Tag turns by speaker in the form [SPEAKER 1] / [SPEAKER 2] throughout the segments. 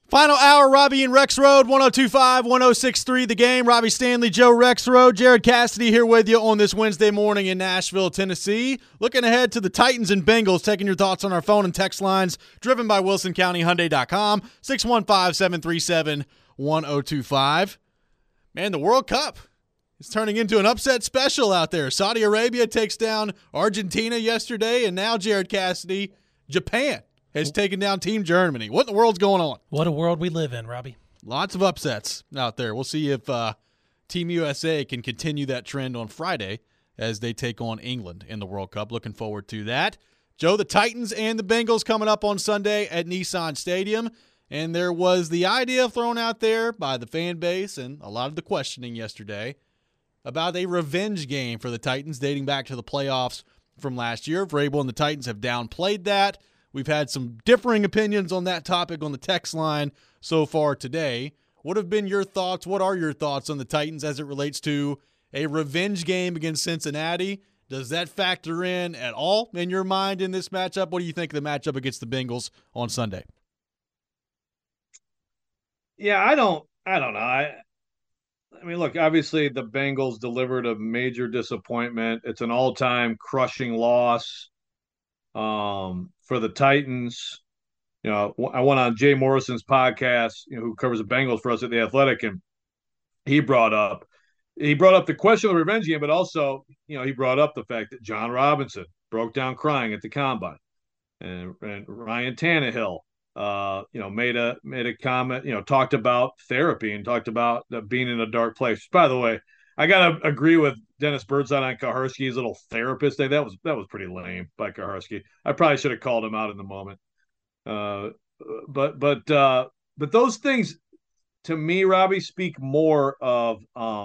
[SPEAKER 1] Final hour, Robbie and Rex Road, 1025, 1063 The Game. Robbie Stanley, Joe Rex Road, Jared Cassidy here with you on this Wednesday morning in Nashville, Tennessee. Looking ahead to the Titans and Bengals, taking your thoughts on our phone and text lines, driven by WilsonCountyHyundai.com, 615-737-1025. Man, the World Cup is turning into an upset special out there. Saudi Arabia takes down Argentina yesterday, and now, Jared Cassidy, Japan has taken down Team Germany. What in the world's going on?
[SPEAKER 2] What a world we live in, Robbie.
[SPEAKER 1] Lots of upsets out there. We'll see if Team USA can continue that trend on Friday as they take on England in the World Cup. Looking forward to that. Joe, the Titans and the Bengals coming up on Sunday at Nissan Stadium. And there was the idea thrown out there by the fan base and a lot of the questioning yesterday about a revenge game for the Titans dating back to the playoffs from last year. Vrabel and the Titans have downplayed that. We've had some differing opinions on that topic on the text line so far today. What have been your thoughts? What are your thoughts on the Titans as it relates to a revenge game against Cincinnati? Does that factor in at all in your mind in this matchup? What do you think of the matchup against the Bengals on Sunday?
[SPEAKER 3] Yeah, I don't know. I mean, look, obviously the Bengals delivered a major disappointment. It's an all-time crushing loss. For the Titans, I went on Jay Morrison's podcast, who covers the Bengals for us at The Athletic, and he brought up the question of the revenge game, but also, he brought up the fact that John Robinson broke down crying at the combine, and Ryan Tannehill, made a comment, talked about therapy and talked about being in a dark place. By the way, I gotta agree with Dennis Birdside on Kaharski's little therapist day. That was pretty lame by Kaharski. I probably should have called him out in the moment. But those things, to me, Robbie, speak more of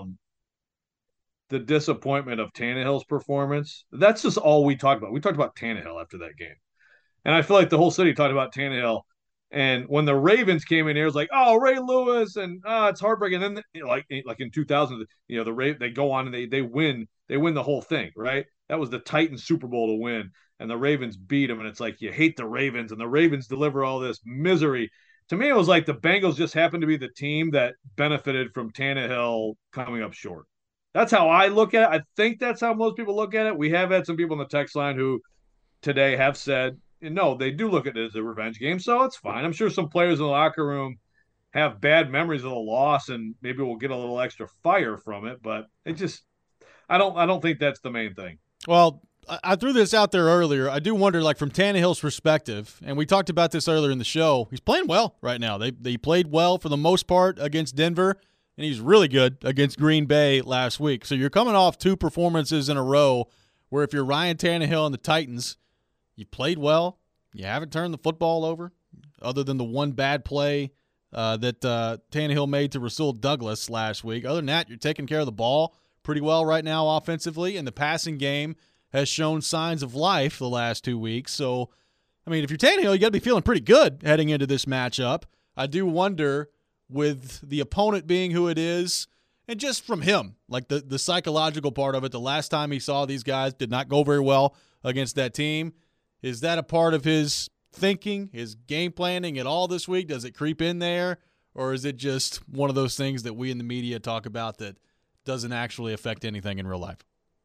[SPEAKER 3] the disappointment of Tannehill's performance. That's just all we talked about. We talked about Tannehill after that game, and I feel like the whole city talked about Tannehill. And when the Ravens came in here, it was like, oh, Ray Lewis, and it's heartbreaking. And then, like in 2000, they go on and they win the whole thing, right? That was the Titans Super Bowl to win, and the Ravens beat them. And it's like, you hate the Ravens, and the Ravens deliver all this misery. To me, it was like the Bengals just happened to be the team that benefited from Tannehill coming up short. That's how I look at it. I think that's how most people look at it. We have had some people on the text line who today have said, no, they do look at it as a revenge game, so it's fine. I'm sure some players in the locker room have bad memories of the loss, and maybe we'll get a little extra fire from it. But I don't think that's the main thing.
[SPEAKER 1] Well, I threw this out there earlier. I do wonder, like, from Tannehill's perspective, and we talked about this earlier in the show, he's playing well right now. They played well for the most part against Denver, and he's really good against Green Bay last week. So you're coming off two performances in a row where if you're Ryan Tannehill and the Titans, you played well. You haven't turned the football over, other than the one bad play that Tannehill made to Rasul Douglas last week. Other than that, you're taking care of the ball pretty well right now offensively, and the passing game has shown signs of life the last 2 weeks. So, I mean, if you're Tannehill, you got to be feeling pretty good heading into this matchup. I do wonder, with the opponent being who it is, and just from him, like the psychological part of it, the last time he saw these guys did not go very well against that team. Is that a part of his thinking, his game planning at all this week? Does it creep in there? Or is it just one of those things that we in the media talk about that doesn't actually affect anything in real life?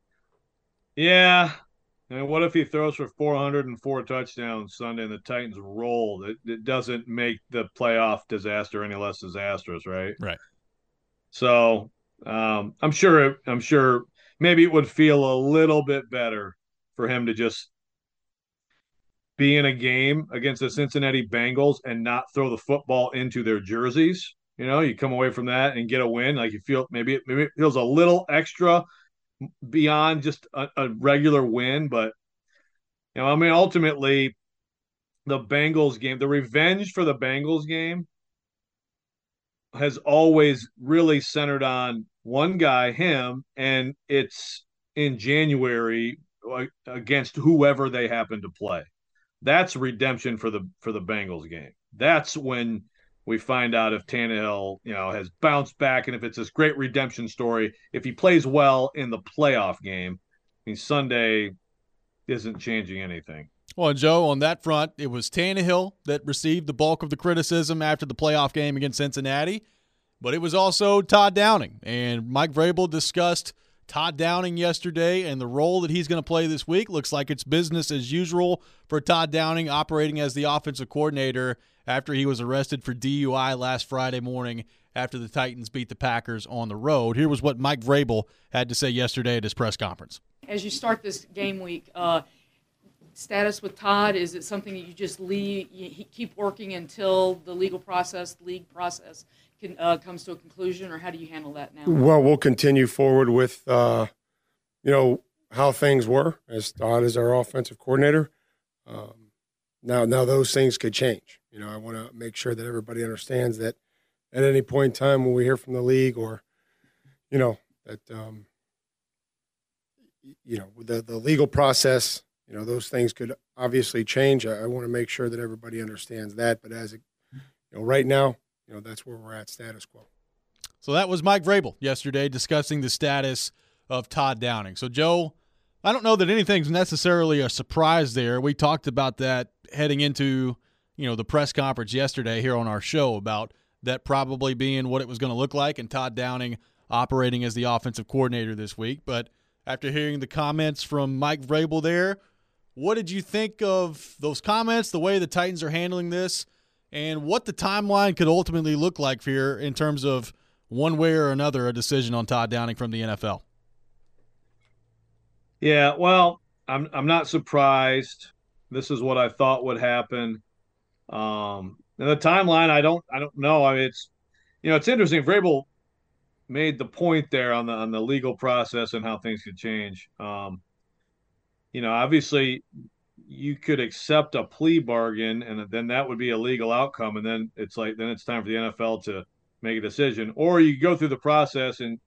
[SPEAKER 3] Yeah. I mean, what if he throws for 404 touchdowns Sunday and the Titans roll? It doesn't make the playoff disaster any less disastrous, right?
[SPEAKER 1] Right.
[SPEAKER 3] So I'm sure maybe it would feel a little bit better for him to just be in a game against the Cincinnati Bengals and not throw the football into their jerseys. You come away from that and get a win. Like, you feel maybe it feels a little extra beyond just a regular win. But, I mean, ultimately, the Bengals game, the revenge for the Bengals game has always really centered on one guy, him, and it's in January against whoever they happen to play. That's redemption for the Bengals game. That's when we find out if Tannehill, has bounced back, and if it's this great redemption story. If he plays well in the playoff game, I mean, Sunday isn't changing anything.
[SPEAKER 1] Well, and Joe, on that front, it was Tannehill that received the bulk of the criticism after the playoff game against Cincinnati, but it was also Todd Downing. And Mike Vrabel discussed Todd Downing yesterday and the role that he's going to play this week. Looks like it's business as usual for Todd Downing operating as the offensive coordinator after he was arrested for DUI last Friday morning after the Titans beat the Packers on the road. Here was what Mike Vrabel had to say yesterday at his press conference.
[SPEAKER 2] As you start this game week, status with Todd, is it something that you just keep working until the league process comes to a conclusion, or how do you handle that now?
[SPEAKER 4] Well, we'll continue forward with, how things were as Todd is our offensive coordinator. Now those things could change. I want to make sure that everybody understands that at any point in time when we hear from the league or, that, the legal process, those things could obviously change. I want to make sure that everybody understands that. But right now, that's where we're at, status quo.
[SPEAKER 1] So that was Mike Vrabel yesterday discussing the status of Todd Downing. So, Joe, I don't know that anything's necessarily a surprise there. We talked about that heading into, the press conference yesterday here on our show about that probably being what it was going to look like and Todd Downing operating as the offensive coordinator this week. But after hearing the comments from Mike Vrabel there, what did you think of those comments, the way the Titans are handling this, and what the timeline could ultimately look like here in terms of one way or another a decision on Todd Downing from the NFL?
[SPEAKER 3] Yeah, well, I'm not surprised. This is what I thought would happen. And the timeline, I don't know. I mean, it's interesting. Vrabel made the point there on the legal process and how things could change. Obviously you could accept a plea bargain and then that would be a legal outcome. And then it's time for the NFL to make a decision, or you go through the process and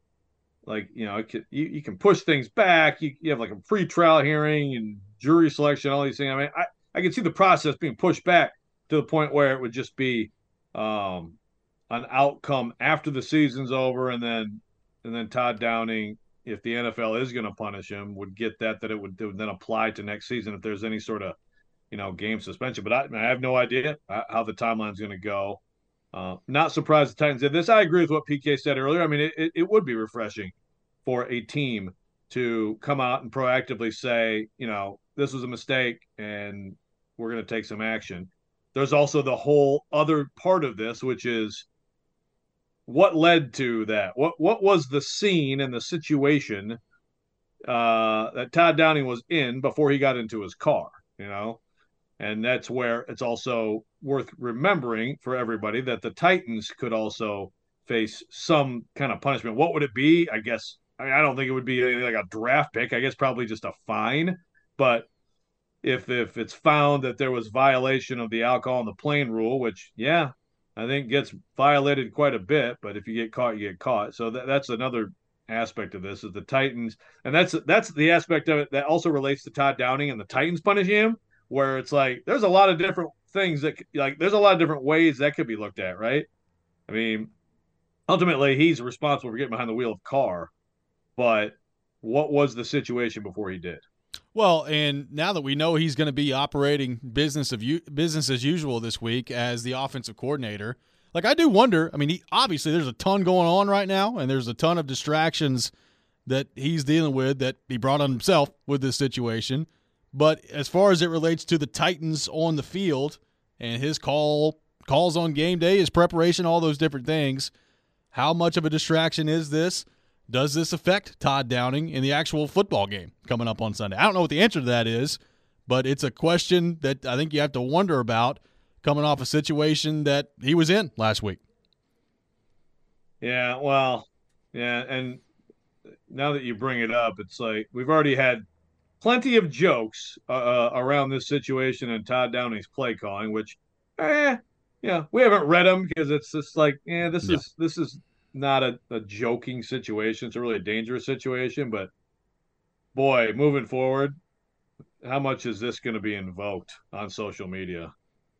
[SPEAKER 3] you can push things back. You have like a pre-trial hearing and jury selection, all these things. I mean, I can see the process being pushed back to the point where it would just be an outcome after the season's over, and then Todd Downing, if the NFL is going to punish him, would get that it would then apply to next season if there's any sort of game suspension. But I have no idea how the timeline's going to go. Not surprised the Titans did this. I agree with what PK said earlier. I mean, it would be refreshing for a team to come out and proactively say, this was a mistake and we're going to take some action. There's also the whole other part of this, which is what led to that. What was the scene and the situation that Todd Downing was in before he got into his car, And that's where it's also worth remembering for everybody that the Titans could also face some kind of punishment. What would it be? I don't think it would be like a draft pick. I guess probably just a fine. But if it's found that there was violation of the alcohol in the plane rule, which, I think gets violated quite a bit. But if you get caught, you get caught. So that's another aspect of this is the Titans. And that's the aspect of it that also relates to Todd Downing and the Titans punishing him, where it's like there's a lot of different things there's a lot of different ways that could be looked at, right? I mean, ultimately he's responsible for getting behind the wheel of the car, but what was the situation before he did?
[SPEAKER 1] Well, and now that we know he's going to be operating business as usual this week as the offensive coordinator, I do wonder. I mean, obviously there's a ton going on right now, and there's a ton of distractions that he's dealing with that he brought on himself with this situation. But as far as it relates to the Titans on the field and his calls on game day, his preparation, all those different things, how much of a distraction is this? Does this affect Todd Downing in the actual football game coming up on Sunday? I don't know what the answer to that is, but it's a question that I think you have to wonder about coming off a situation that he was in last week.
[SPEAKER 3] Yeah, well, yeah, and now that you bring it up, it's like we've already had plenty of jokes around this situation and Todd Downing's play calling, which, we haven't read them because it's just like, this is not a joking situation. It's a really dangerous situation. But boy, moving forward, how much is this going to be invoked on social media?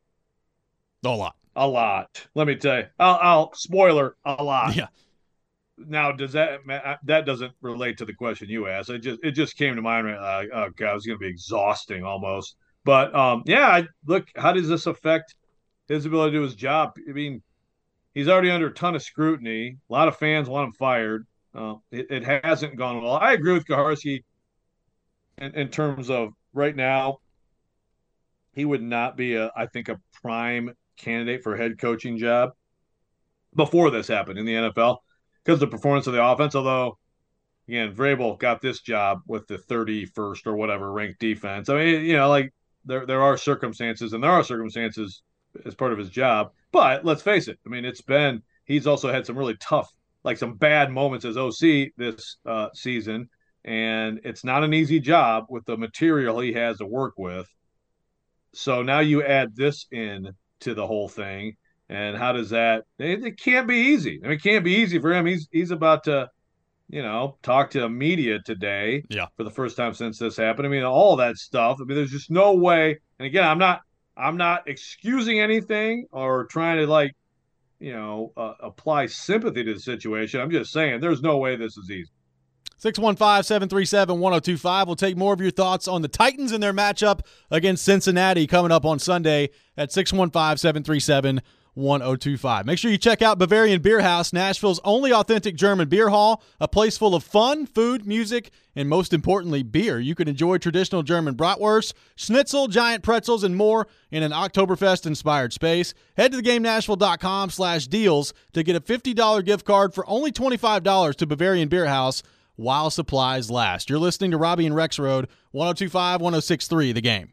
[SPEAKER 3] A lot. Let me tell you. I'll spoiler a lot.
[SPEAKER 1] Yeah.
[SPEAKER 3] Now, that doesn't relate to the question you asked? It just came to mind. Right, oh God, it's going to be exhausting almost But look, how does this affect his ability to do his job? I mean, he's already under a ton of scrutiny. A lot of fans want him fired. It hasn't gone well. I agree with Kaharski in terms of right now, he would not be I think a prime candidate for a head coaching job before this happened in the NFL because of the performance of the offense. Although, again, Vrabel got this job with the 31st or whatever ranked defense. I mean, like there are circumstances, and there are circumstances as part of his job. But let's face it. I mean, he's also had some really tough, like some bad moments as OC this season, and it's not an easy job with the material he has to work with. So now you add this in to the whole thing, and how does that? It can't be easy. I mean, it can't be easy for him. He's about to, talk to media today for the first time since this happened. I mean, all that stuff. I mean, there's just no way. And again, I'm not excusing anything or trying to apply sympathy to the situation. I'm just saying there's no way this is easy.
[SPEAKER 1] 615-737-1025. We'll take more of your thoughts on the Titans and their matchup against Cincinnati coming up on Sunday at 615-737-1025. Make sure you check out Bavarian Beer House, Nashville's only authentic German beer hall, a place full of fun, food, music, and most importantly, beer. You can enjoy traditional German bratwurst, schnitzel, giant pretzels, and more in an Oktoberfest-inspired space. Head to theGameNashville.com/deals to get a $50 gift card for only $25 to Bavarian Beer House while supplies last. You're listening to Robbie and Rex Road, 102.5, 106.3, The Game.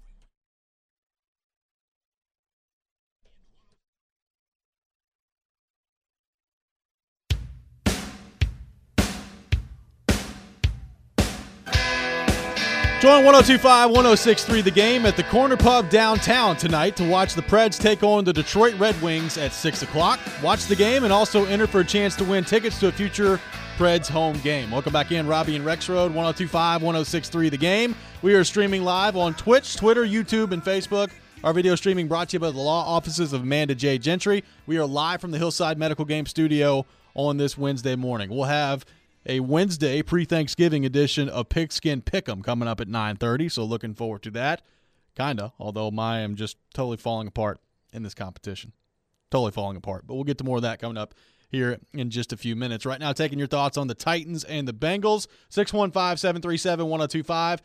[SPEAKER 1] Join 102.5, 106.3 The Game at the Corner Pub downtown tonight to watch the Preds take on the Detroit Red Wings at 6 o'clock. Watch the game and also enter for a chance to win tickets to a future Preds home game. Welcome back in, Robbie and Rex Road, 102.5, 106.3 The Game. We are streaming live on Twitch, Twitter, YouTube, and Facebook. Our video streaming brought to you by the law offices of Amanda J. Gentry. We are live from the Hillside Medical Game Studio on this Wednesday morning. We'll have a Wednesday pre-Thanksgiving edition of Pigskin Pick'em coming up at 9:30, so looking forward to that. Kinda, although I am just totally falling apart in this competition. Totally falling apart. But we'll get to more of that coming up here in just a few minutes. Right now, taking your thoughts on the Titans and the Bengals. 615-737-1025,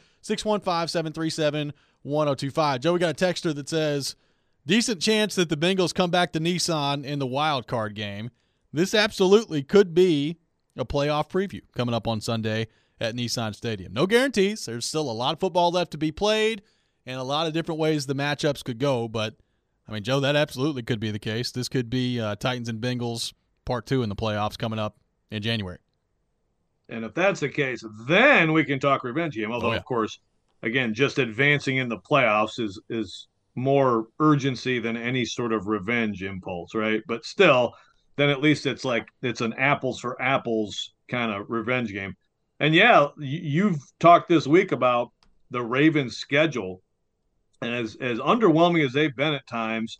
[SPEAKER 1] 615-737-1025. Joe, we got a texter that says, decent chance that the Bengals come back to Nissan in the wild card game. This absolutely could be a playoff preview coming up on Sunday at Nissan Stadium. No guarantees. There's still a lot of football left to be played and a lot of different ways the matchups could go. But, I mean, Joe, that absolutely could be the case. This could be Titans and Bengals Part 2 in the playoffs coming up in January.
[SPEAKER 3] And if that's the case, then we can talk revenge game. Although, of course, again, just advancing in the playoffs is more urgency than any sort of revenge impulse, right? But still, then at least it's an apples for apples kind of revenge game. And yeah, you've talked this week about the Ravens' schedule, and as underwhelming as they've been at times,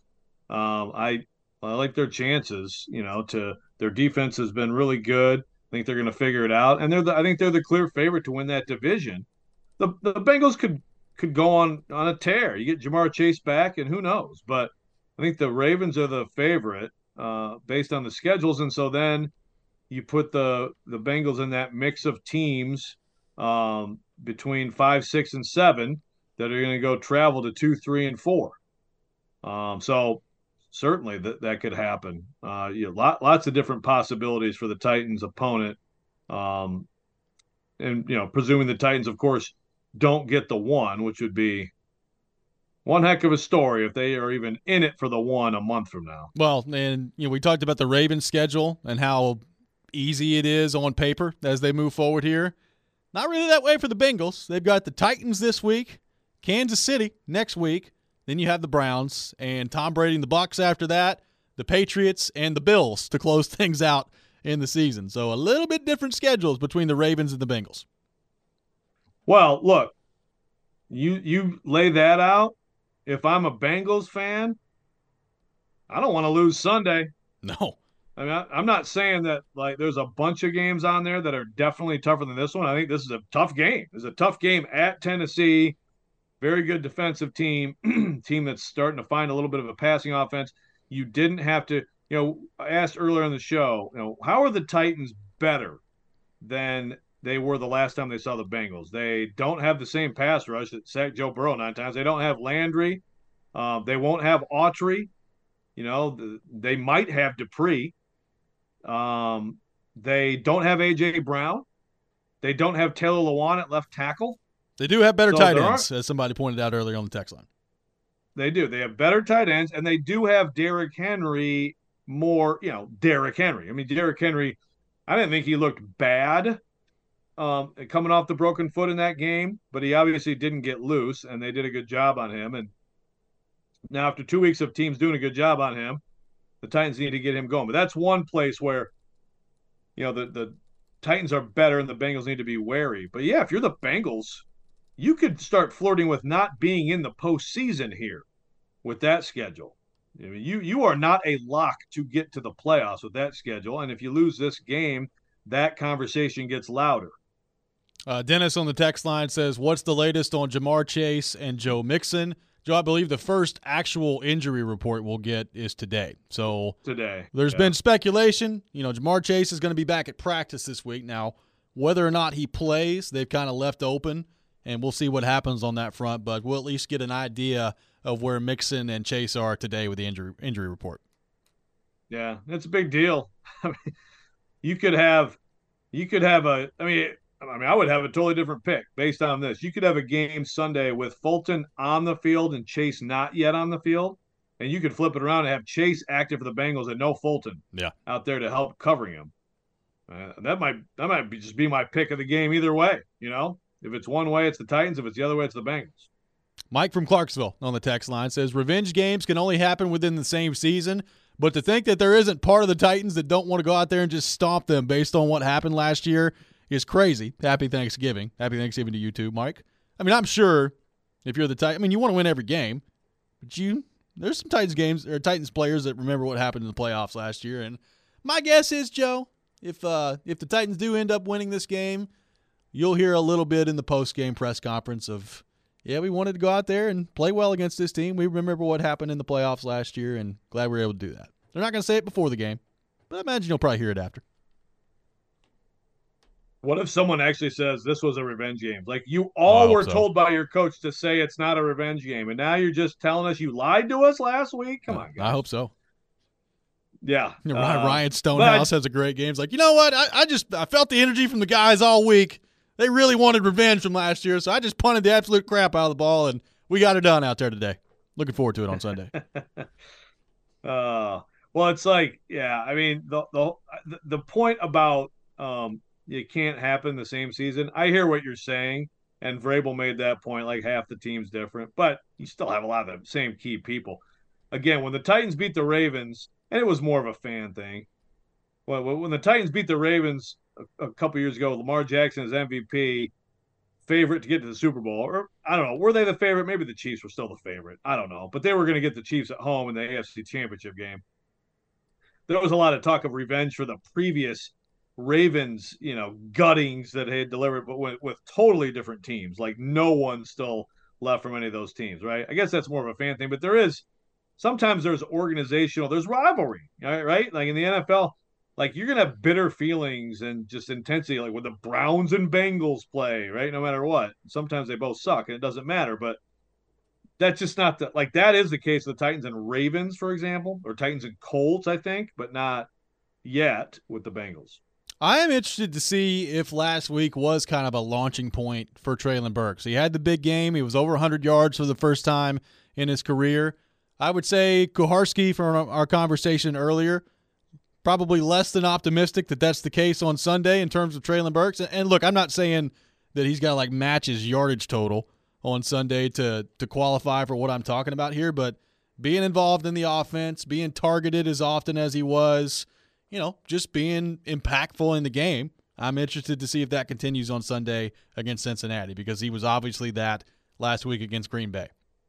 [SPEAKER 3] I like their chances. Their defense has been really good. I think they're going to figure it out, and I think they're the clear favorite to win that division. The Bengals could go on a tear. You get Jamar Chase back, and who knows? But I think the Ravens are the favorite based on the schedules, and so then you put the Bengals in that mix of teams between 5, 6, and 7 that are going to go travel to 2, 3, and 4. So certainly that could happen. Lots of different possibilities for the Titans' opponent, and presuming the Titans, of course, don't get the 1, which would be one heck of a story if they are even in it for the 1 a month from now.
[SPEAKER 1] Well, and we talked about the Ravens' schedule and how easy it is on paper as they move forward here. Not really that way for the Bengals. They've got the Titans this week, Kansas City next week. Then you have the Browns and Tom Brady and the Bucs after that, the Patriots and the Bills to close things out in the season. So a little bit different schedules between the Ravens and the Bengals.
[SPEAKER 3] Well, look, you lay that out. If I'm a Bengals fan, I don't want to lose Sunday.
[SPEAKER 1] No.
[SPEAKER 3] I mean, I'm not saying that there's a bunch of games on there that are definitely tougher than this one. I think this is a tough game. It's a tough game at Tennessee. very good defensive team, team that's starting to find a little bit of a passing offense. You didn't have to, I asked earlier in the show, how are the Titans better than they were the last time they saw the Bengals? They don't have the same pass rush that sacked Joe Burrow 9 times. They don't have Landry. They won't have Autry. They might have Dupree. They don't have A.J. Brown. They don't have Taylor Lewan at left tackle.
[SPEAKER 1] They do have better tight ends, as somebody pointed out earlier on the text line.
[SPEAKER 3] They do. They have better tight ends, and they do have Derrick Henry more, Derrick Henry. I mean, Derrick Henry, I didn't think he looked bad coming off the broken foot in that game, but he obviously didn't get loose, and they did a good job on him. And now after 2 weeks of teams doing a good job on him, the Titans need to get him going. But that's one place where, the Titans are better and the Bengals need to be wary. But yeah, if you're the Bengals, you could start flirting with not being in the postseason here with that schedule. I mean, you are not a lock to get to the playoffs with that schedule. And if you lose this game, that conversation gets louder.
[SPEAKER 1] Dennis on the text line says, what's the latest on Ja'Marr Chase and Joe Mixon? Joe, I believe the first actual injury report we'll get is today. So there's been speculation. Ja'Marr Chase is going to be back at practice this week. Now, whether or not he plays, they've kind of left open, and we'll see what happens on that front. But we'll at least get an idea of where Mixon and Chase are today with the injury report.
[SPEAKER 3] Yeah, that's a big deal. I mean, you could have I would have a totally different pick based on this. You could have a game Sunday with Fulton on the field and Chase not yet on the field, and you could flip it around and have Chase active for the Bengals and no Fulton out there to help covering him. That might just be my pick of the game either way. If it's one way, it's the Titans. If it's the other way, it's the Bengals.
[SPEAKER 1] Mike from Clarksville on the text line says, revenge games can only happen within the same season, but to think that there isn't part of the Titans that don't want to go out there and just stomp them based on what happened last year is crazy. Happy Thanksgiving. Happy Thanksgiving to you too, Mike. I mean, I'm sure if you're the Titans, you want to win every game, but there's some Titans players that remember what happened in the playoffs last year. And my guess is, Joe, if the Titans do end up winning this game, you'll hear a little bit in the post-game press conference of, we wanted to go out there and play well against this team. We remember what happened in the playoffs last year, and glad we were able to do that. They're not going to say it before the game, but I imagine you'll probably hear it after.
[SPEAKER 3] What if someone actually says this was a revenge game? Like you all were told by your coach to say it's not a revenge game, and now you're just telling us you lied to us last week? Come on, guys.
[SPEAKER 1] I hope so.
[SPEAKER 3] Yeah.
[SPEAKER 1] Ryan Stonehouse has a great game. He's like, you know what? I felt the energy from the guys all week. They really wanted revenge from last year, so I just punted the absolute crap out of the ball, and we got it done out there today. Looking forward to it on Sunday.
[SPEAKER 3] Well, it's like, I mean, the point about it can't happen the same season. I hear what you're saying, and Vrabel made that point, like half the team's different, but you still have a lot of the same key people. Again, when the Titans beat the Ravens, and it was more of a fan thing, when the Titans beat the Ravens a couple years ago, Lamar Jackson is MVP, favorite to get to the Super Bowl, or I don't know, were they the favorite? Maybe the Chiefs were still the favorite. I don't know, but they were going to get the Chiefs at home in the AFC Championship game. There was a lot of talk of revenge for the previous Ravens, guttings that they had delivered, but with totally different teams. Like no one still left from any of those teams, right? I guess that's more of a fan thing, but sometimes there's rivalry, right? Like in the NFL, like you're going to have bitter feelings and just intensity, like when the Browns and Bengals play, right? No matter what. Sometimes they both suck and it doesn't matter, but that's just not that is the case with the Titans and Ravens, for example, or Titans and Colts, I think, but not yet with the Bengals.
[SPEAKER 1] I am interested to see if last week was kind of a launching point for Treylon Burks. He had the big game. He was over 100 yards for the first time in his career. I would say Kuharsky, from our conversation earlier, probably less than optimistic that that's the case on Sunday in terms of Treylon Burks. And look, I'm not saying that he's got to match his yardage total on Sunday to qualify for what I'm talking about here, but being involved in the offense, being targeted as often as he was, just being impactful in the game. I'm interested to see if that continues on Sunday against Cincinnati, because he was obviously that last week against Green Bay.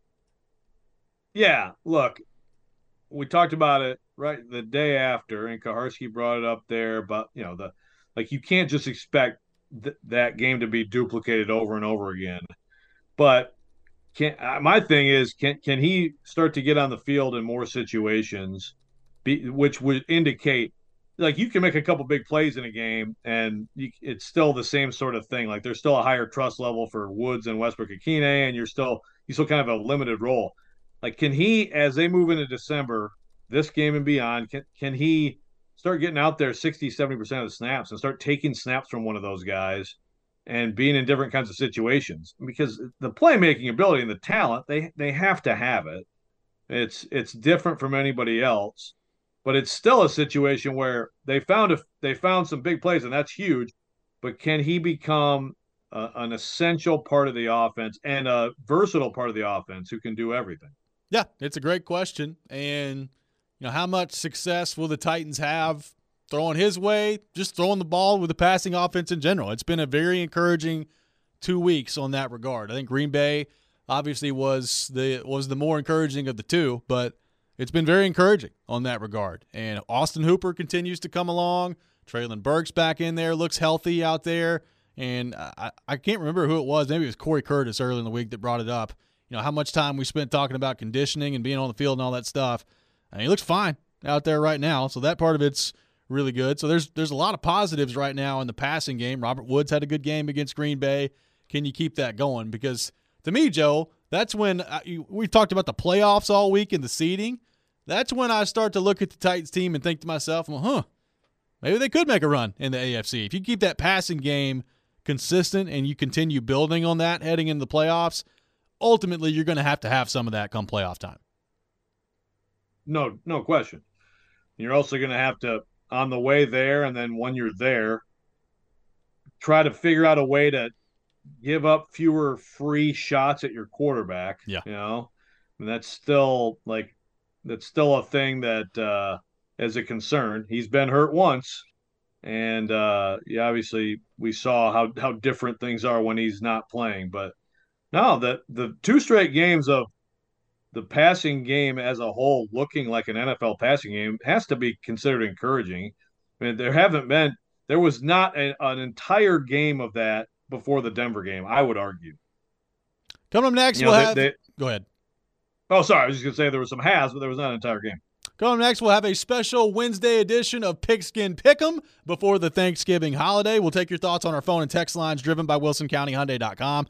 [SPEAKER 3] Yeah, look, we talked about it right the day after, and Kuharsky brought it up there, but you can't just expect that game to be duplicated over and over again. But my thing is, can he start to get on the field in more situations, which would indicate like you can make a couple big plays in a game and it's still the same sort of thing. Like there's still a higher trust level for Woods and Westbrook-Akine, and you still kind of have a limited role. Like, can he, as they move into December, this game and beyond, can he start getting out there 60, 70% of the snaps and start taking snaps from one of those guys and being in different kinds of situations? Because the playmaking ability and the talent, they have to have it. It's different from anybody else, but it's still a situation where they found some big plays, and that's huge. But can he become an essential part of the offense and a versatile part of the offense who can do everything?
[SPEAKER 1] Yeah, it's a great question. And, how much success will the Titans have throwing his way, just throwing the ball with the passing offense in general? It's been a very encouraging 2 weeks on that regard. I think Green Bay obviously was the more encouraging of the two, but it's been very encouraging on that regard. And Austin Hooper continues to come along. Treylon Burks back in there, looks healthy out there. And I can't remember who it was. Maybe it was Corey Curtis early in the week that brought it up. How much time we spent talking about conditioning and being on the field and all that stuff. And he looks fine out there right now, so that part of it's really good. So there's a lot of positives right now in the passing game. Robert Woods had a good game against Green Bay. Can you keep that going? Because to me, Joe, that's when we've talked about the playoffs all week and the seeding. That's when I start to look at the Titans team and think to myself, well, maybe they could make a run in the AFC. If you keep that passing game consistent and you continue building on that heading into the playoffs, ultimately you're going to have some of that come playoff time.
[SPEAKER 3] No question. You're also going to have to, on the way there, and then when you're there, try to figure out a way to give up fewer free shots at your quarterback.
[SPEAKER 1] Yeah.
[SPEAKER 3] And that's still a thing that is a concern. He's been hurt once, and obviously we saw how different things are when he's not playing. But no, the 2 straight games of the passing game as a whole looking like an NFL passing game has to be considered encouraging. I mean, there was not an entire game of that before the Denver game, I would argue.
[SPEAKER 1] Coming up next, go ahead.
[SPEAKER 3] Oh, sorry. I was just going to say there was some halves, but there was not an entire game.
[SPEAKER 1] Coming up next, we'll have a special Wednesday edition of Pigskin Pick'em before the Thanksgiving holiday. We'll take your thoughts on our phone and text lines driven by WilsonCountyHyundai.com,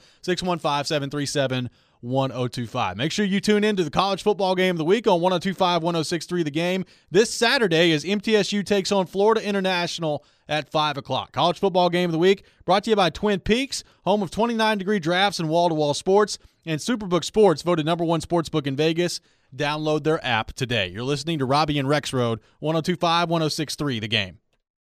[SPEAKER 1] 615-737-1025. Make sure you tune in to the college football game of the week on 102.5, 106.3 The Game. This Saturday as MTSU takes on Florida International at 5 o'clock. College football game of the week brought to you by Twin Peaks, home of 29-degree drafts and wall-to-wall sports, and Superbook Sports, voted #1 sportsbook in Vegas. Download their app today. You're listening to Robbie and Rexroad, 102.5, 106.3 The Game.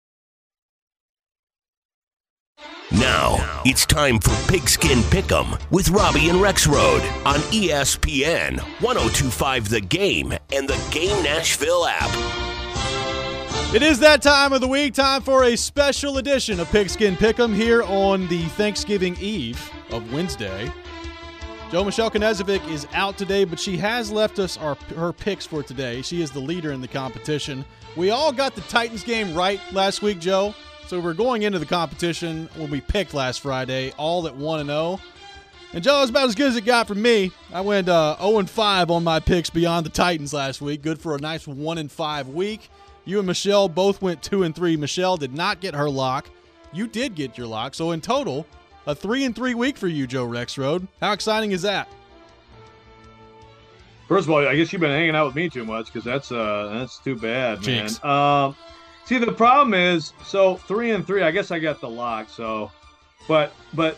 [SPEAKER 5] Now, it's time for Pigskin Pick'em with Robbie and Rexroad on ESPN, 102.5 The Game, and the Game Nashville app.
[SPEAKER 1] It is that time of the week, time for a special edition of Pigskin Pick'em here on the Thanksgiving Eve of Wednesday. Michelle Knezovic is out today, but she has left us her picks for today. She is the leader in the competition. We all got the Titans game right last week, Joe. So we're going into the competition when we picked last Friday, all at 1-0. And Joe, it's about as good as it got from me. I went 0-5 on my picks beyond the Titans last week. Good for a nice 1-5 week. You and Michelle both went 2-3. Michelle did not get her lock. You did get your lock. So in total, a 3-3 week for you, Joe Rexroad. How exciting is that?
[SPEAKER 3] First of all, I guess you've been hanging out with me too much because that's too bad,
[SPEAKER 1] Jinx.
[SPEAKER 3] Man. See, the problem is, so 3-3. I guess I got the lock. So, but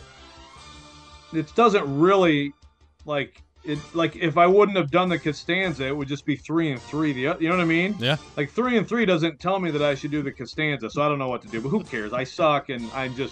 [SPEAKER 3] it doesn't really like it. Like if I wouldn't have done the Costanza, it would just be 3-3. You know what I mean?
[SPEAKER 1] Yeah.
[SPEAKER 3] Like 3-3 doesn't tell me that I should do the Costanza, so I don't know what to do. But who cares? I suck, and I'm just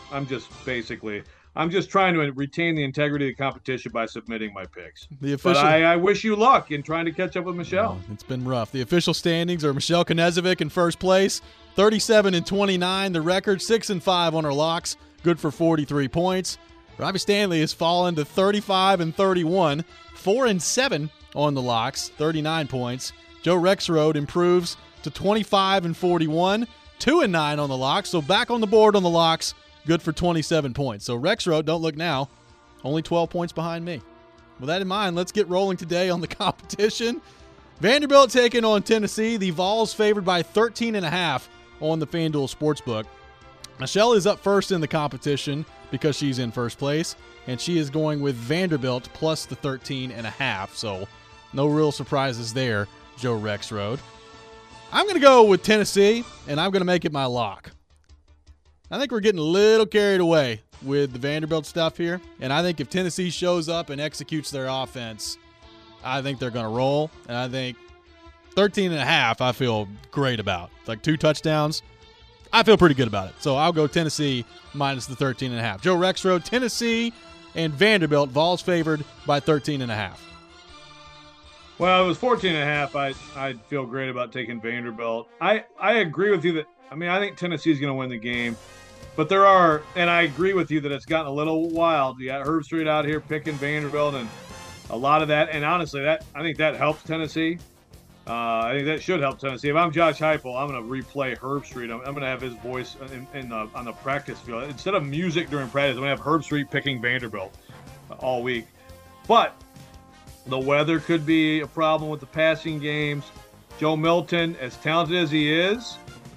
[SPEAKER 3] trying to retain the integrity of the competition by submitting my picks. But I wish you luck in trying to catch up with Michelle.
[SPEAKER 1] Oh, it's been rough. The official standings are Michelle Knezovic in first place, 37-29. The record, 6-5 on her locks, good for 43 points. Robbie Stanley has fallen to 35-31, 4-7 on the locks, 39 points. Joe Rexroad improves to 25-41, 2-9 on the locks, so back on the board on the locks. Good for 27 points. So Rexroad, don't look now, only 12 points behind me. with that in mind, let's get rolling today on the competition. Vanderbilt taking on Tennessee. The Vols favored by 13.5 on the FanDuel Sportsbook. Michelle is up first in the competition because she's in first place, and she is going with Vanderbilt plus the 13.5. So no real surprises there, Joe Rexrode. I'm going to go with Tennessee, and I'm going to make it my lock. I think we're getting a little carried away with the Vanderbilt stuff here, and I think if Tennessee shows up and executes their offense, I think they're going to roll, and I think 13.5 I feel great about. It's like 2 touchdowns. I feel pretty good about it. So I'll go Tennessee minus the 13.5. Joe Rexrode, Tennessee and Vanderbilt, Vols favored by 13.5.
[SPEAKER 3] Well, it was 14.5. I'd feel great about taking Vanderbilt. I agree with you that, I think Tennessee's going to win the game. But there are, and I agree with you that it's gotten a little wild. You got Herbstreit out here picking Vanderbilt and a lot of that. And honestly, I think that helps Tennessee. I think that should help Tennessee. If I'm Josh Heupel, I'm going to replay Herbstreit. I'm going to have his voice on the practice field. Instead of music during practice, I'm going to have Herbstreit picking Vanderbilt all week. But the weather could be a problem with the passing games. Joe Milton, as talented as he is,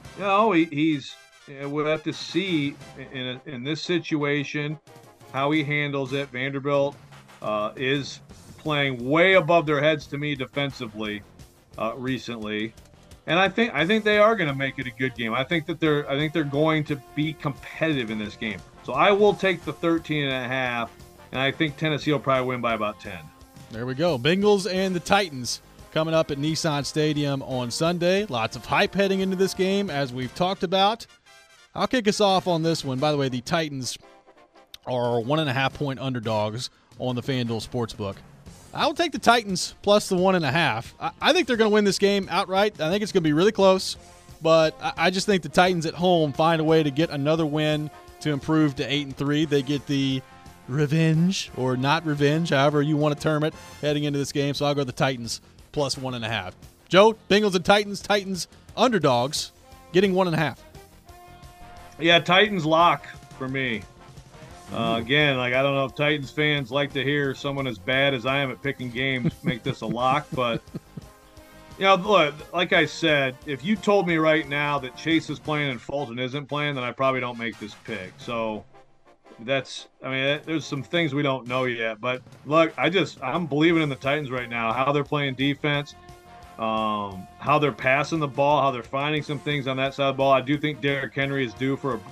[SPEAKER 3] we'll have to see in this situation how he handles it. Vanderbilt is playing way above their heads to me defensively recently, and I think they are going to make it a good game. I think they're going to be competitive in this game. So I will take the 13.5, and I think Tennessee will probably win by about 10.
[SPEAKER 1] There we go. Bengals and the Titans coming up at Nissan Stadium on Sunday. Lots of hype heading into this game, as we've talked about. I'll kick us off on this one. By the way, the Titans are 1.5-point underdogs on the FanDuel Sportsbook. I'll take the Titans plus the 1.5. I think they're going to win this game outright. I think it's going to be really close, but I just think the Titans at home find a way to get another win to improve to 8-3. They get the revenge or not revenge, however you want to term it, heading into this game. So I'll go the Titans plus 1.5. Joe, Bengals and Titans underdogs getting 1.5.
[SPEAKER 3] Yeah, Titans lock for me. Again, I don't know if Titans fans like to hear someone as bad as I am at picking games make this a lock, but look, like I said, if you told me right now that Chase is playing and Fulton isn't playing, then I probably don't make this pick. So there's some things we don't know yet, but look, I'm believing in the Titans right now, how they're playing defense, how they're passing the ball, how they're finding some things on that side of the ball. I do think Derrick Henry is due for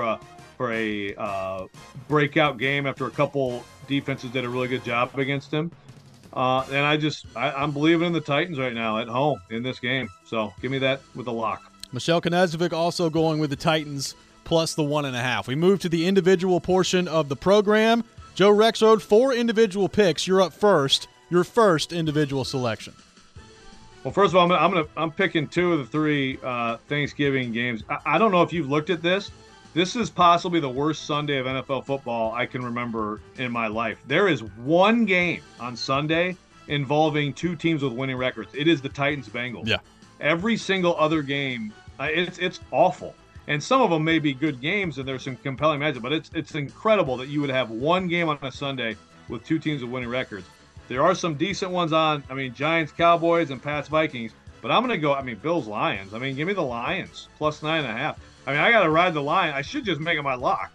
[SPEAKER 3] a breakout game after a couple defenses did a really good job against him. And I'm believing in the Titans right now at home in this game. So give me that with a lock.
[SPEAKER 1] Michelle Knezovic also going with the Titans plus the 1.5. We move to the individual portion of the program. Joe Rexrode, 4 individual picks. You're up first. Your first individual selection.
[SPEAKER 3] Well, first of all, I'm picking 2 of the 3 Thanksgiving games. I don't know if you've looked at this. This is possibly the worst Sunday of NFL football I can remember in my life. There is one game on Sunday involving 2 teams with winning records. It is the Titans-Bengals.
[SPEAKER 1] Yeah.
[SPEAKER 3] Every single other game, it's awful. And some of them may be good games, and there's some compelling matchups, but it's incredible that you would have one game on a Sunday with 2 teams with winning records. There are some decent ones on, Giants, Cowboys, and Pats, Vikings, but I'm going to go, Bills, Lions. Give me the Lions, plus 9.5. I got to ride the line. I should just make it my lock,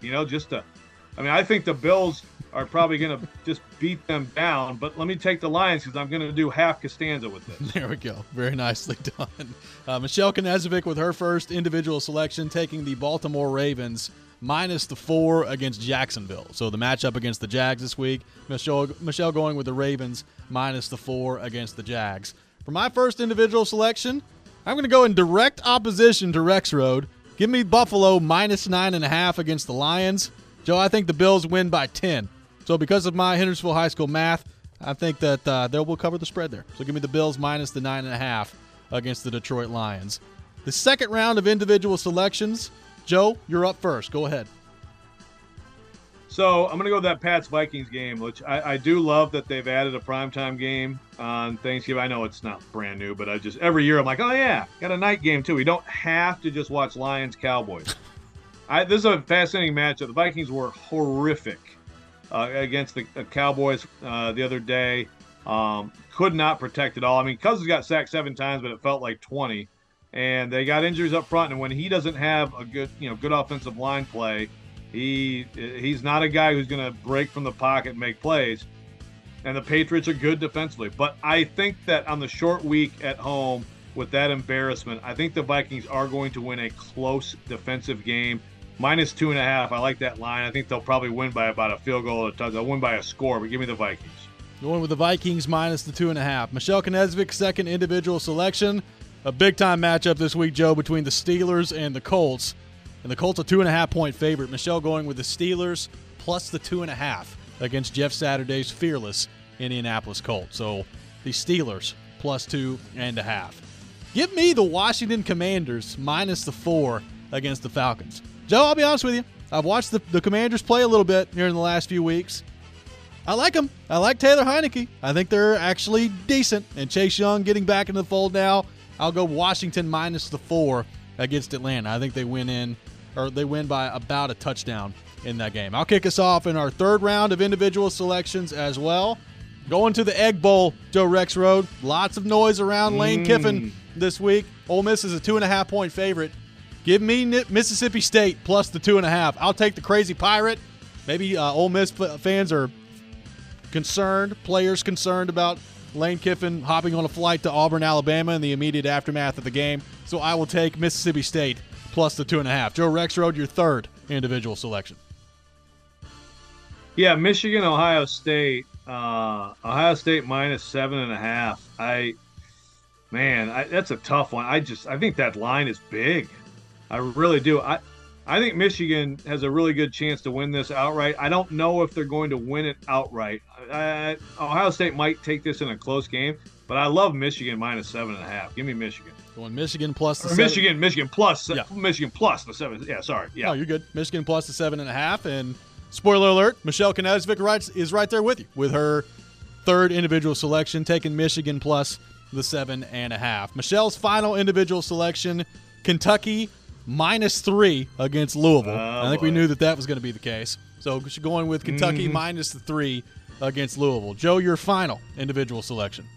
[SPEAKER 3] I think the Bills are probably going to just beat them down, but let me take the Lions because I'm going to do half Costanza with this.
[SPEAKER 1] There we go. Very nicely done. Michelle Knezovic with her first individual selection, taking the Baltimore Ravens minus the 4 against Jacksonville. So the matchup against the Jags this week, Michelle going with the Ravens minus the 4 against the Jags. For my first individual selection, I'm going to go in direct opposition to Rexrode. Give me Buffalo minus 9.5 against the Lions. Joe, I think the Bills win by 10. So because of my Hendersonville High School math, I think that they will cover the spread there. So give me the Bills minus the 9.5 against the Detroit Lions. The second round of individual selections, Joe, you're up first. Go ahead.
[SPEAKER 3] So I'm going to go with that Pats-Vikings game, which I do love that they've added a primetime game on Thanksgiving. I know it's not brand new, but every year I'm like, oh, yeah, got a night game too. We don't have to just watch Lions-Cowboys. This is a fascinating matchup. The Vikings were horrific against the Cowboys the other day. Could not protect it all. I mean, Cousins got sacked 7 times, but it felt like 20. And they got injuries up front. And when he doesn't have a good offensive line play, he's not a guy who's going to break from the pocket and make plays. And the Patriots are good defensively. But I think that on the short week at home with that embarrassment, I think the Vikings are going to win a close defensive game. -2.5. I like that line. I think they'll probably win by about a field goal or a touchdown. They'll win by a score, but give me the Vikings.
[SPEAKER 1] Going with the Vikings -2.5. Michelle Knezevic, second individual selection. A big-time matchup this week, Joe, between the Steelers and the Colts. And the Colts a 2.5-point favorite. Michelle going with the Steelers plus the 2.5 against Jeff Saturday's fearless Indianapolis Colts. So the Steelers plus 2.5. Give me the Washington Commanders -4 against the Falcons. Joe, I'll be honest with you. I've watched the Commanders play a little bit here in the last few weeks. I like them. I like Taylor Heineke. I think they're actually decent. And Chase Young getting back into the fold now. I'll go Washington -4 against Atlanta. I think they win by about a touchdown in that game. I'll kick us off in our third round of individual selections as well. Going to the Egg Bowl, Joe Rexrode. Lots of noise around Lane Kiffin this week. Ole Miss is a 2.5-point favorite. Give me Mississippi State plus the 2.5. I'll take the Crazy Pirate. Maybe Ole Miss fans are players concerned about Lane Kiffin hopping on a flight to Auburn, Alabama in the immediate aftermath of the game. So I will take Mississippi State plus the 2.5. Joe Rexrode, your third individual selection.
[SPEAKER 3] Yeah, Michigan, Ohio State. Ohio State -7.5. That's a tough one. I think that line is big. I really do. I think Michigan has a really good chance to win this outright. I don't know if they're going to win it outright. Ohio State might take this in a close game, but I love Michigan -7.5. Give me Michigan.
[SPEAKER 1] Going Michigan plus the
[SPEAKER 3] Michigan plus the 7. Yeah, sorry. Yeah.
[SPEAKER 1] No, you're good. Michigan plus the 7.5. And spoiler alert, Michelle Knezevic is right there with you with her third individual selection, taking Michigan plus the 7.5. Michelle's final individual selection, Kentucky -3 against Louisville. I think we knew that was going to be the case. So she's going with Kentucky -3 against Louisville. Joe, your final individual selection.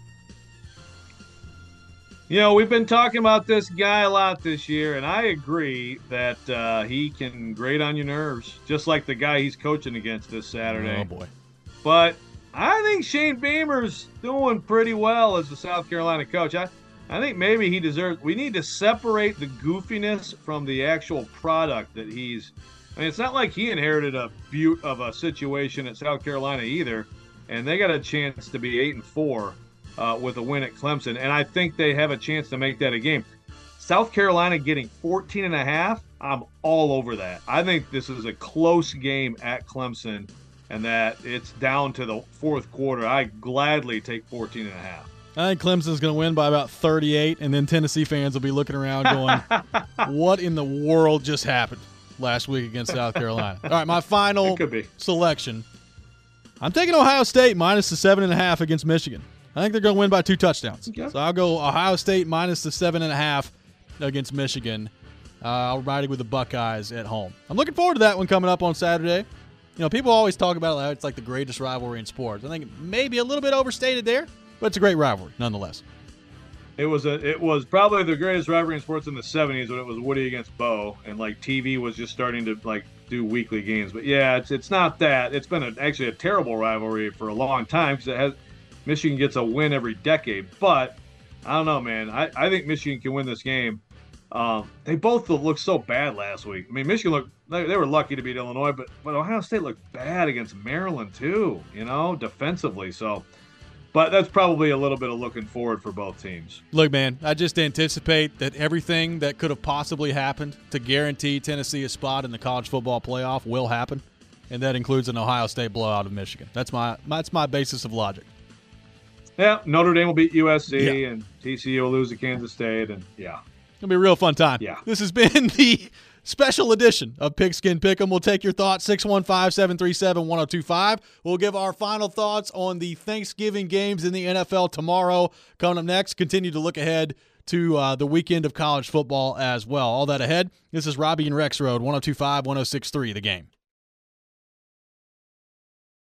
[SPEAKER 3] We've been talking about this guy a lot this year, and I agree that he can grate on your nerves, just like the guy he's coaching against this Saturday.
[SPEAKER 1] Oh, boy.
[SPEAKER 3] But I think Shane Beamer's doing pretty well as the South Carolina coach. I think maybe he deserves – we need to separate the goofiness from the actual product that he's – I mean, it's not like he inherited a beaut of a situation at South Carolina either, and they got a chance to be 8-4 with a win at Clemson, and I think they have a chance to make that a game. South Carolina getting 14.5, I'm all over that. I think this is a close game at Clemson, and that it's down to the fourth quarter. I gladly take 14.5.
[SPEAKER 1] I think Clemson's going to win by about 38, and then Tennessee fans will be looking around going, what in the world just happened last week against South Carolina? All right, my final selection. I'm taking Ohio State minus the 7.5 against Michigan. I think they're going to win by 2 touchdowns. Okay. So I'll go Ohio State minus the 7.5 against Michigan. I'll ride it with the Buckeyes at home. I'm looking forward to that one coming up on Saturday. People always talk about it like it's like the greatest rivalry in sports. I think it may be a little bit overstated there, but it's a great rivalry nonetheless.
[SPEAKER 3] It was probably the greatest rivalry in sports in the 70s when it was Woody against Bo, and TV was just starting to do weekly games. But yeah, it's not that. It's been actually a terrible rivalry for a long time because Michigan gets a win every decade. But I don't know, man. I think Michigan can win this game. They both looked so bad last week. I mean, Michigan they were lucky to beat Illinois, but Ohio State looked bad against Maryland too, defensively. So, but that's probably a little bit of looking forward for both teams.
[SPEAKER 1] Look, man, I just anticipate that everything that could have possibly happened to guarantee Tennessee a spot in the college football playoff will happen, and that includes an Ohio State blowout of Michigan. That's my basis of logic.
[SPEAKER 3] Yeah, Notre Dame will beat USC, and TCU will lose to Kansas State, and yeah.
[SPEAKER 1] It's going to be a real fun time.
[SPEAKER 3] Yeah.
[SPEAKER 1] This has been the special edition of Pigskin Pick'em. We'll take your thoughts, 615-737-1025. We'll give our final thoughts on the Thanksgiving games in the NFL tomorrow. Coming up next, continue to look ahead to the weekend of college football as well. All that ahead. This is Robbie and Rexrode, 1025-1063, The Game.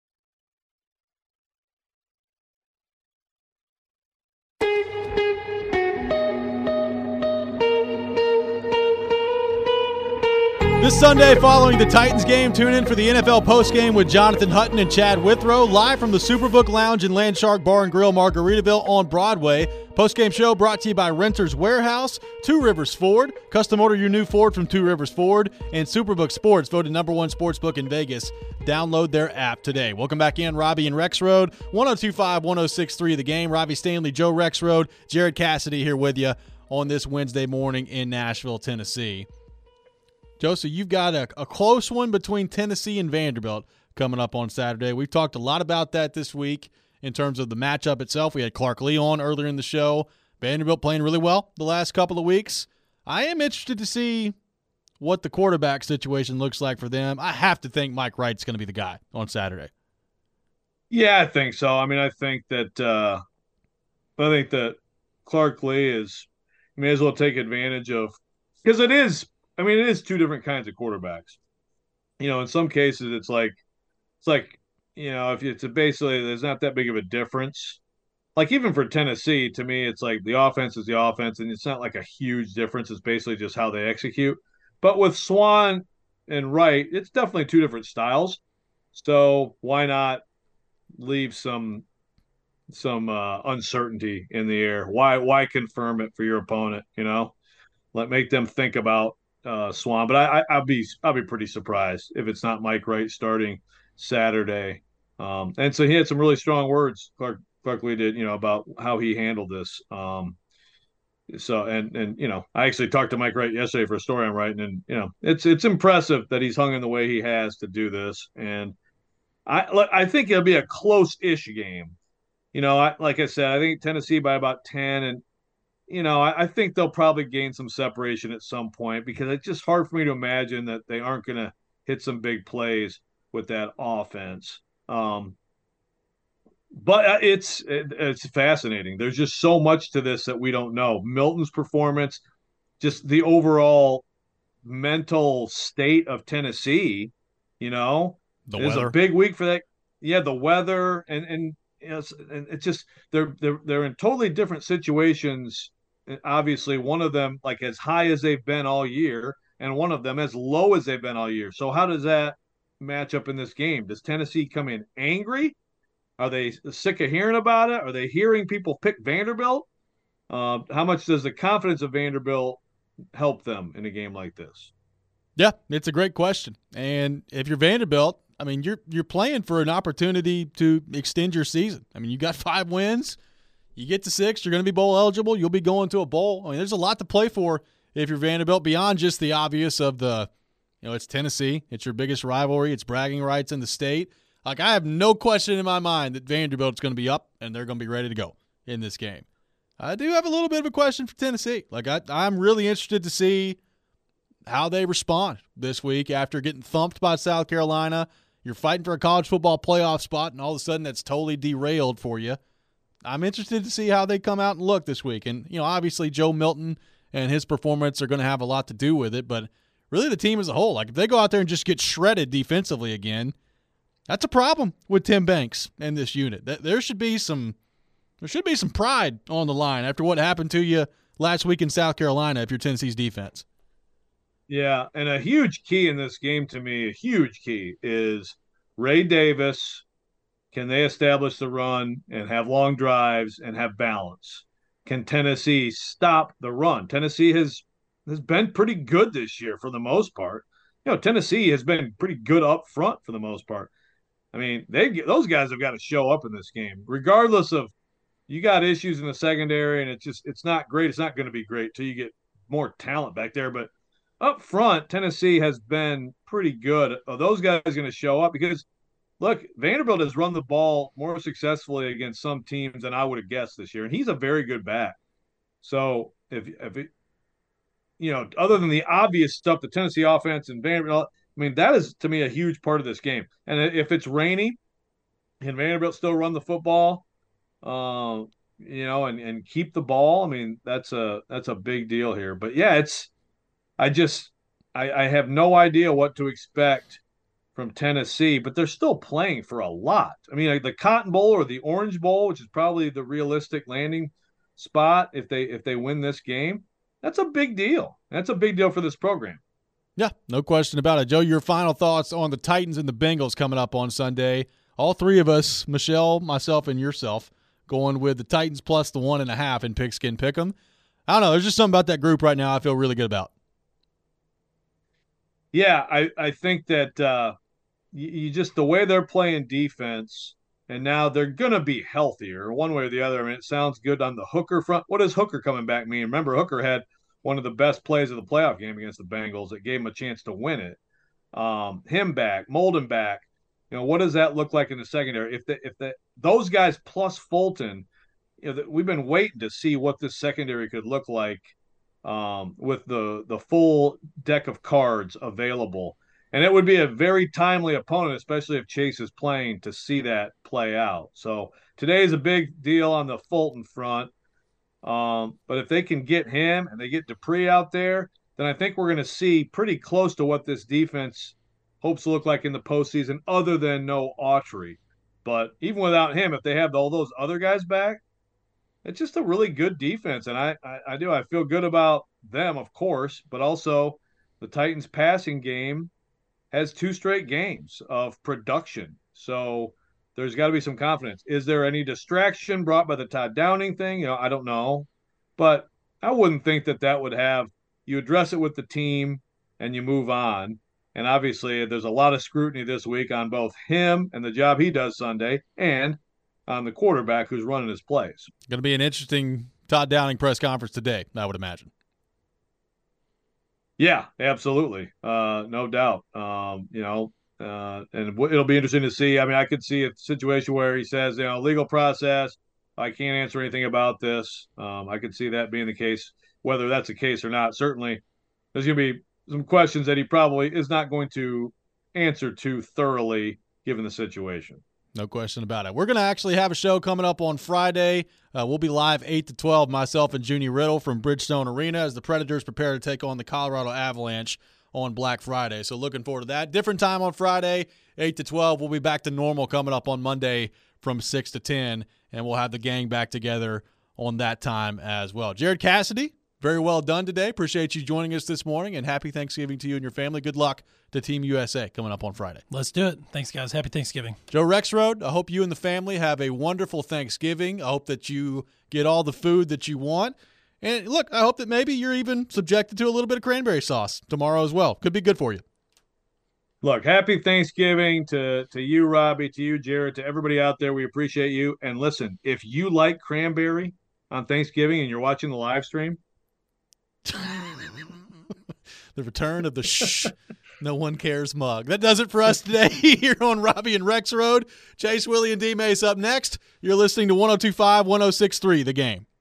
[SPEAKER 1] This Sunday, following the Titans game, tune in for the NFL postgame with Jonathan Hutton and Chad Withrow, live from the Superbook Lounge in Landshark Bar and Grill, Margaritaville on Broadway. Postgame show brought to you by Renters Warehouse, Two Rivers Ford. Custom order your new Ford from Two Rivers Ford. And Superbook Sports, voted #1 sportsbook in Vegas. Download their app today. Welcome back in, Robbie and Rexroad. 102.5, 106.3 The Game. Robbie Stanley, Joe Rexroad, Jared Cassidy here with you on this Wednesday morning in Nashville, Tennessee. Joe, so you've got a close one between Tennessee and Vanderbilt coming up on Saturday. We've talked a lot about that this week in terms of the matchup itself. We had Clark Lee on earlier in the show. Vanderbilt playing really well the last couple of weeks. I am interested to see what the quarterback situation looks like for them. I have to think Mike Wright's going to be the guy on Saturday.
[SPEAKER 3] Yeah, I think so. I mean, I think that Clark Lee may as well take advantage of, because it is two different kinds of quarterbacks. In some cases it's like, if it's basically there's not that big of a difference. Like even for Tennessee, to me, it's like the offense is the offense, and it's not like a huge difference. It's basically just how they execute. But with Swan and Wright, it's definitely two different styles. So why not leave some uncertainty in the air? Why confirm it for your opponent? Make them think about Swan. But I'll be pretty surprised if it's not Mike Wright starting Saturday. And so he had some really strong words, Clark Lee did, about how he handled this. I actually talked to Mike Wright yesterday for a story I'm writing, and it's impressive that he's hung in the way he has to do this. And I think it'll be a close-ish game. Like I said, I think Tennessee by about 10, and I think they'll probably gain some separation at some point, because it's just hard for me to imagine that they aren't going to hit some big plays with that offense. But it's fascinating. There's just so much to this that we don't know. Milton's performance, just the overall mental state of Tennessee,
[SPEAKER 1] The
[SPEAKER 3] is
[SPEAKER 1] weather.
[SPEAKER 3] a big week for that. Yeah, the weather and it's just they're in totally different situations. Obviously, one of them like as high as they've been all year, and one of them as low as they've been all year. So how does that match up in this game? Does Tennessee come in angry? Are they sick of hearing about it? Are they hearing people pick Vanderbilt? How much does the confidence of Vanderbilt help them in a game like this?
[SPEAKER 1] Yeah, it's a great question. And if you're Vanderbilt, I mean, you're playing for an opportunity to extend your season. I mean, you got 5 wins. You get to 6, you're going to be bowl eligible. You'll be going to a bowl. I mean, there's a lot to play for if you're Vanderbilt beyond just the obvious of it's Tennessee. It's your biggest rivalry. It's bragging rights in the state. Like, I have no question in my mind that Vanderbilt's going to be up and they're going to be ready to go in this game. I do have a little bit of a question for Tennessee. Like, I'm really interested to see how they respond this week after getting thumped by South Carolina. You're fighting for a college football playoff spot, and all of a sudden that's totally derailed for you. I'm interested to see how they come out and look this week. And, obviously Joe Milton and his performance are going to have a lot to do with it, but really the team as a whole. Like, if they go out there and just get shredded defensively again, that's a problem with Tim Banks and this unit. There should be some pride on the line after what happened to you last week in South Carolina if you're Tennessee's defense.
[SPEAKER 3] Yeah, and a huge key in this game to me, a huge key is Ray Davis. Can they establish the run and have long drives and have balance? Can Tennessee stop the run? Tennessee has been pretty good this year for the most part. Tennessee has been pretty good up front for the most part. I mean, those guys have got to show up in this game, regardless of you got issues in the secondary, and it's not great. It's not going to be great till you get more talent back there. But up front, Tennessee has been pretty good. Are those guys going to show up? Because look, Vanderbilt has run the ball more successfully against some teams than I would have guessed this year, and he's a very good back. So if it, other than the obvious stuff, the Tennessee offense and Vanderbilt, I mean, that is to me a huge part of this game. And if it's rainy, can Vanderbilt still run the football? And keep the ball. I mean, that's a big deal here. But yeah, I have no idea what to expect from Tennessee, but they're still playing for a lot. I mean, like the Cotton Bowl or the Orange Bowl, which is probably the realistic landing spot if they win this game, that's a big deal. That's a big deal for this program.
[SPEAKER 1] Yeah, no question about it. Joe, your final thoughts on the Titans and the Bengals coming up on Sunday. All three of us, Michelle, myself, and yourself, going with the Titans plus the 1.5 in Pigskin Pick'em. I don't know. There's just something about that group right now I feel really good about.
[SPEAKER 3] Yeah, I think that you just the way they're playing defense, and now they're going to be healthier one way or the other. I mean, it sounds good on the Hooker front. What does Hooker coming back mean? Remember, Hooker had one of the best plays of the playoff game against the Bengals that gave him a chance to win it. Him back, Molden back. What does that look like in the secondary? If those guys plus Fulton, we've been waiting to see what this secondary could look like with the full deck of cards available. And it would be a very timely opponent, especially if Chase is playing, to see that play out. So today is a big deal on the Fulton front. But if they can get him and they get Dupree out there, then I think we're going to see pretty close to what this defense hopes to look like in the postseason, other than no Autry. But even without him, if they have all those other guys back, it's just a really good defense. And I feel good about them, of course, but also the Titans passing game has 2 straight games of production. So there's got to be some confidence. Is there any distraction brought by the Todd Downing thing? I don't know. But I wouldn't think that would have – you address it with the team and you move on. And obviously there's a lot of scrutiny this week on both him and the job he does Sunday and on the quarterback who's running his plays.
[SPEAKER 1] Going to be an interesting Todd Downing press conference today, I would imagine.
[SPEAKER 3] Yeah, absolutely. No doubt. And it'll be interesting to see. I mean, I could see a situation where he says, legal process, I can't answer anything about this. I could see that being the case. Whether that's the case or not, certainly there's going to be some questions that he probably is not going to answer too thoroughly given the situation.
[SPEAKER 1] No question about it. We're going to actually have a show coming up on Friday. We'll be live 8 to 12, myself and Junie Riddle from Bridgestone Arena as the Predators prepare to take on the Colorado Avalanche on Black Friday. So looking forward to that. Different time on Friday, 8 to 12. We'll be back to normal coming up on Monday from 6 to 10, and we'll have the gang back together on that time as well. Jared Cassidy, very well done today. Appreciate you joining us this morning, and happy Thanksgiving to you and your family. Good luck to Team USA coming up on Friday.
[SPEAKER 6] Let's do it. Thanks, guys. Happy Thanksgiving.
[SPEAKER 1] Joe Rexrode, I hope you and the family have a wonderful Thanksgiving. I hope that you get all the food that you want. And look, I hope that maybe you're even subjected to a little bit of cranberry sauce tomorrow as well. Could be good for you.
[SPEAKER 3] Look, happy Thanksgiving to you, Robbie, to you, Jared, to everybody out there. We appreciate you. And listen, if you like cranberry on Thanksgiving and you're watching the live stream,
[SPEAKER 1] the return of the shh, no one cares mug. That does it for us today here on Robbie and Rexrode. Chase, Willie, and D-Mace up next. You're listening to 102.5, 106.3, The Game.